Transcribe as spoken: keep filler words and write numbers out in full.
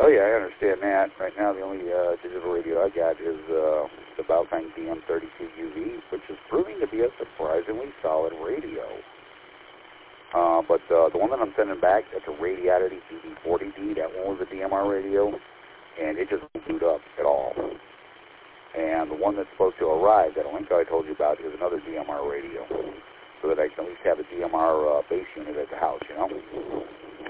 Oh, yeah, I understand that. Right now, the only uh, digital radio I got is uh, the Baltine D M thirty-two U V, which is proving to be a surprisingly solid radio. Uh, but uh, the one that I'm sending back, that's a Radiality C D forty D. That one was a D M R radio, and it just won't boot up at all. And the one that's supposed to arrive, that link I told you about, is another D M R radio, so that I can at least have a D M R uh, base unit at the house, you know?